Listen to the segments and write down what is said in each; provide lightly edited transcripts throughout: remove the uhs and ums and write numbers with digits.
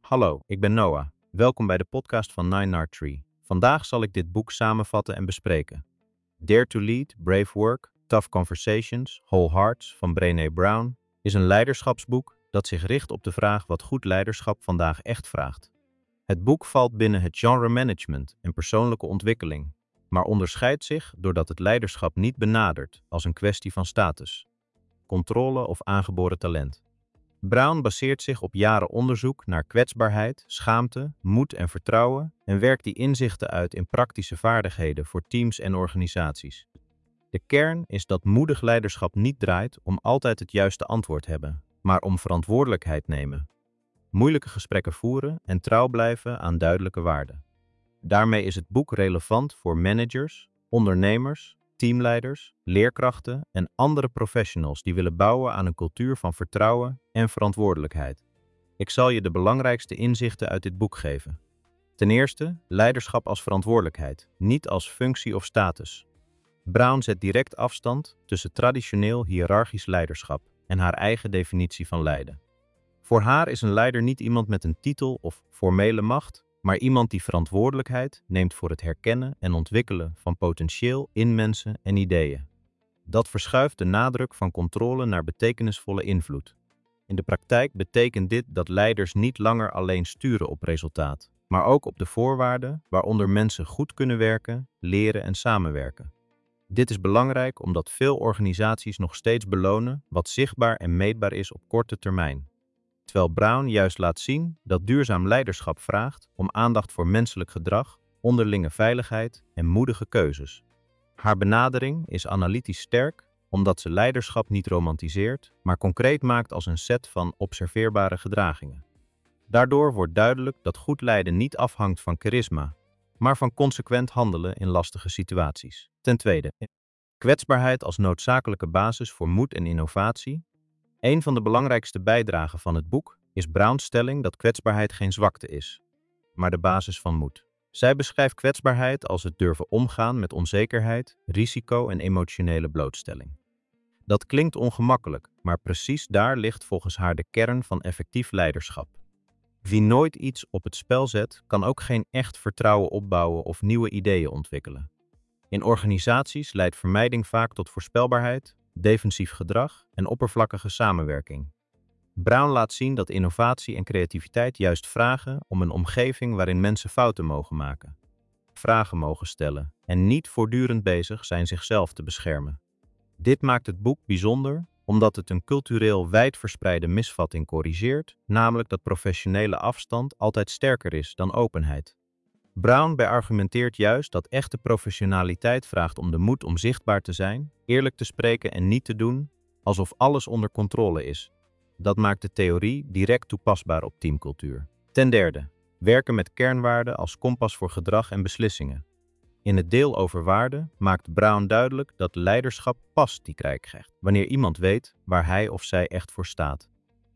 Hallo, ik ben Noah. Welkom bij de podcast van Nine Art Tree. Vandaag zal ik dit boek samenvatten en bespreken. Dare to Lead, Brave Work, Tough Conversations, Whole Hearts van Brené Brown is een leiderschapsboek dat zich richt op de vraag wat goed leiderschap vandaag echt vraagt. Het boek valt binnen het genre management en persoonlijke ontwikkeling, maar onderscheidt zich doordat het leiderschap niet benadert als een kwestie van status, controle of aangeboren talent. Brown baseert zich op jaren onderzoek naar kwetsbaarheid, schaamte, moed en vertrouwen en werkt die inzichten uit in praktische vaardigheden voor teams en organisaties. De kern is dat moedig leiderschap niet draait om altijd het juiste antwoord hebben, maar om verantwoordelijkheid nemen, moeilijke gesprekken voeren en trouw blijven aan duidelijke waarden. Daarmee is het boek relevant voor managers, ondernemers, teamleiders, leerkrachten en andere professionals die willen bouwen aan een cultuur van vertrouwen en verantwoordelijkheid. Ik zal je de belangrijkste inzichten uit dit boek geven. Ten eerste, leiderschap als verantwoordelijkheid, niet als functie of status. Brown zet direct afstand tussen traditioneel hiërarchisch leiderschap en haar eigen definitie van leiden. Voor haar is een leider niet iemand met een titel of formele macht, maar iemand die verantwoordelijkheid neemt voor het herkennen en ontwikkelen van potentieel in mensen en ideeën. Dat verschuift de nadruk van controle naar betekenisvolle invloed. In de praktijk betekent dit dat leiders niet langer alleen sturen op resultaat, maar ook op de voorwaarden waaronder mensen goed kunnen werken, leren en samenwerken. Dit is belangrijk omdat veel organisaties nog steeds belonen wat zichtbaar en meetbaar is op korte termijn. Terwijl Brown juist laat zien dat duurzaam leiderschap vraagt om aandacht voor menselijk gedrag, onderlinge veiligheid en moedige keuzes. Haar benadering is analytisch sterk omdat ze leiderschap niet romantiseert, maar concreet maakt als een set van observeerbare gedragingen. Daardoor wordt duidelijk dat goed leiden niet afhangt van charisma, maar van consequent handelen in lastige situaties. Ten tweede, kwetsbaarheid als noodzakelijke basis voor moed en innovatie. Een van de belangrijkste bijdragen van het boek is Brown's stelling dat kwetsbaarheid geen zwakte is, maar de basis van moed. Zij beschrijft kwetsbaarheid als het durven omgaan met onzekerheid, risico en emotionele blootstelling. Dat klinkt ongemakkelijk, maar precies daar ligt volgens haar de kern van effectief leiderschap. Wie nooit iets op het spel zet, kan ook geen echt vertrouwen opbouwen of nieuwe ideeën ontwikkelen. In organisaties leidt vermijding vaak tot voorspelbaarheid, defensief gedrag en oppervlakkige samenwerking. Brown laat zien dat innovatie en creativiteit juist vragen om een omgeving waarin mensen fouten mogen maken, vragen mogen stellen en niet voortdurend bezig zijn zichzelf te beschermen. Dit maakt het boek bijzonder omdat het een cultureel wijdverspreide misvatting corrigeert, namelijk dat professionele afstand altijd sterker is dan openheid. Brown beargumenteert juist dat echte professionaliteit vraagt om de moed om zichtbaar te zijn, eerlijk te spreken en niet te doen alsof alles onder controle is. Dat maakt de theorie direct toepasbaar op teamcultuur. Ten derde, werken met kernwaarden als kompas voor gedrag en beslissingen. In het deel over waarden maakt Brown duidelijk dat leiderschap pas die krijgt wanneer iemand weet waar hij of zij echt voor staat.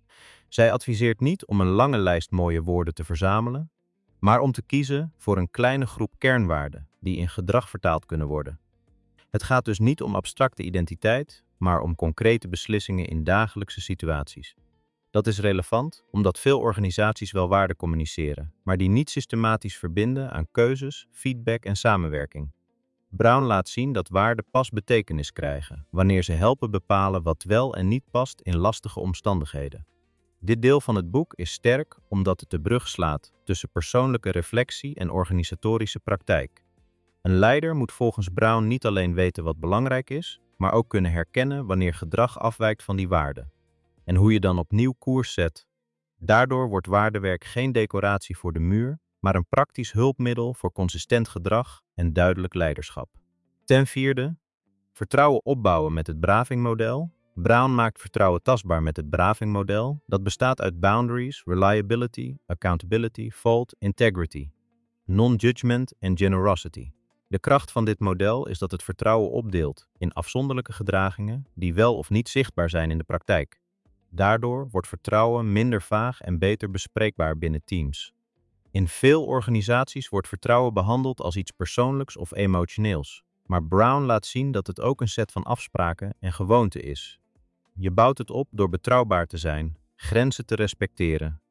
Zij adviseert niet om een lange lijst mooie woorden te verzamelen, maar om te kiezen voor een kleine groep kernwaarden die in gedrag vertaald kunnen worden. Het gaat dus niet om abstracte identiteit, maar om concrete beslissingen in dagelijkse situaties. Dat is relevant omdat veel organisaties wel waarden communiceren, maar die niet systematisch verbinden aan keuzes, feedback en samenwerking. Brown laat zien dat waarden pas betekenis krijgen wanneer ze helpen bepalen wat wel en niet past in lastige omstandigheden. Dit deel van het boek is sterk omdat het de brug slaat tussen persoonlijke reflectie en organisatorische praktijk. Een leider moet volgens Brown niet alleen weten wat belangrijk is, maar ook kunnen herkennen wanneer gedrag afwijkt van die waarden. En hoe je dan opnieuw koers zet. Daardoor wordt waardewerk geen decoratie voor de muur, maar een praktisch hulpmiddel voor consistent gedrag en duidelijk leiderschap. Ten vierde, vertrouwen opbouwen met het Braving-model. Brown maakt vertrouwen tastbaar met het Braving-model. Dat bestaat uit boundaries, reliability, accountability, fault, integrity, non-judgment en generosity. De kracht van dit model is dat het vertrouwen opdeelt in afzonderlijke gedragingen die wel of niet zichtbaar zijn in de praktijk. Daardoor wordt vertrouwen minder vaag en beter bespreekbaar binnen teams. In veel organisaties wordt vertrouwen behandeld als iets persoonlijks of emotioneels. Maar Brown laat zien dat het ook een set van afspraken en gewoonten is. Je bouwt het op door betrouwbaar te zijn, grenzen te respecteren,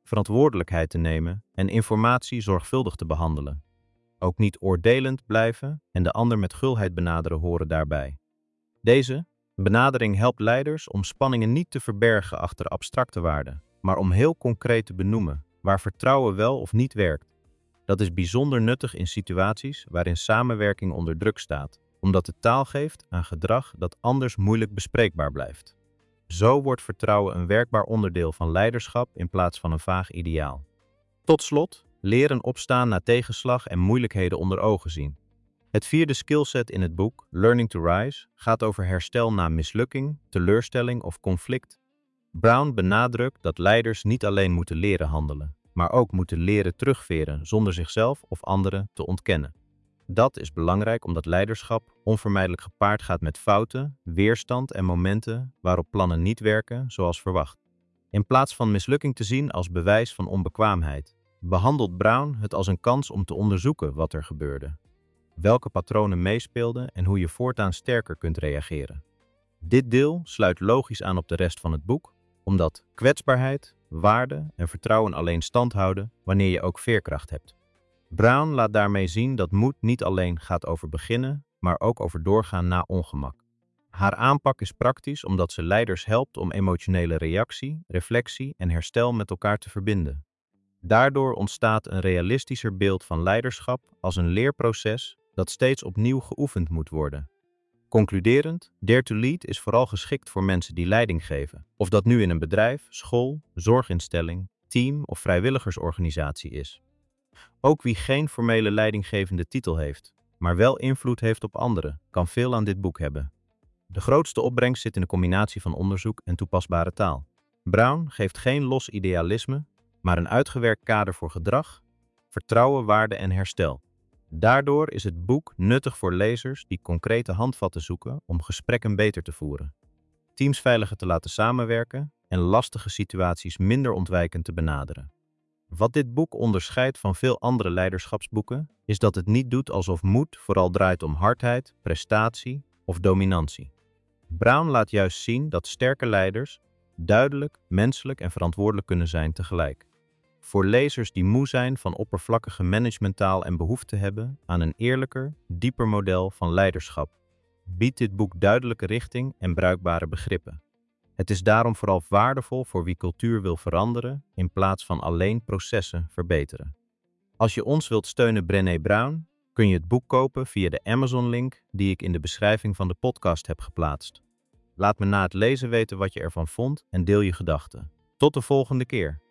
verantwoordelijkheid te nemen en informatie zorgvuldig te behandelen. Ook niet oordelend blijven en de ander met gulheid benaderen horen daarbij. Deze benadering helpt leiders om spanningen niet te verbergen achter abstracte waarden, maar om heel concreet te benoemen waar vertrouwen wel of niet werkt. Dat is bijzonder nuttig in situaties waarin samenwerking onder druk staat, omdat het taal geeft aan gedrag dat anders moeilijk bespreekbaar blijft. Zo wordt vertrouwen een werkbaar onderdeel van leiderschap in plaats van een vaag ideaal. Tot slot, leren opstaan na tegenslag en moeilijkheden onder ogen zien. Het vierde skillset in het boek, Learning to Rise, gaat over herstel na mislukking, teleurstelling of conflict. Brown benadrukt dat leiders niet alleen moeten leren handelen, maar ook moeten leren terugveren zonder zichzelf of anderen te ontkennen. Dat is belangrijk omdat leiderschap onvermijdelijk gepaard gaat met fouten, weerstand en momenten waarop plannen niet werken zoals verwacht. In plaats van mislukking te zien als bewijs van onbekwaamheid, behandelt Brown het als een kans om te onderzoeken wat er gebeurde, welke patronen meespeelden en hoe je voortaan sterker kunt reageren. Dit deel sluit logisch aan op de rest van het boek, omdat kwetsbaarheid, waarde en vertrouwen alleen stand houden wanneer je ook veerkracht hebt. Brown laat daarmee zien dat moed niet alleen gaat over beginnen, maar ook over doorgaan na ongemak. Haar aanpak is praktisch omdat ze leiders helpt om emotionele reactie, reflectie en herstel met elkaar te verbinden. Daardoor ontstaat een realistischer beeld van leiderschap als een leerproces dat steeds opnieuw geoefend moet worden. Concluderend, Dare to Lead is vooral geschikt voor mensen die leiding geven. Of dat nu in een bedrijf, school, zorginstelling, team of vrijwilligersorganisatie is. Ook wie geen formele leidinggevende titel heeft, maar wel invloed heeft op anderen, kan veel aan dit boek hebben. De grootste opbrengst zit in de combinatie van onderzoek en toepasbare taal. Brown geeft geen los idealisme, maar een uitgewerkt kader voor gedrag, vertrouwen, waarde en herstel. Daardoor is het boek nuttig voor lezers die concrete handvatten zoeken om gesprekken beter te voeren, teams veiliger te laten samenwerken en lastige situaties minder ontwijkend te benaderen. Wat dit boek onderscheidt van veel andere leiderschapsboeken, is dat het niet doet alsof moed vooral draait om hardheid, prestatie of dominantie. Brown laat juist zien dat sterke leiders duidelijk, menselijk en verantwoordelijk kunnen zijn tegelijk. Voor lezers die moe zijn van oppervlakkige managementtaal en behoefte hebben aan een eerlijker, dieper model van leiderschap, biedt dit boek duidelijke richting en bruikbare begrippen. Het is daarom vooral waardevol voor wie cultuur wil veranderen in plaats van alleen processen verbeteren. Als je ons wilt steunen, Brené Brown, kun je het boek kopen via de Amazon-link die ik in de beschrijving van de podcast heb geplaatst. Laat me na het lezen weten wat je ervan vond en deel je gedachten. Tot de volgende keer.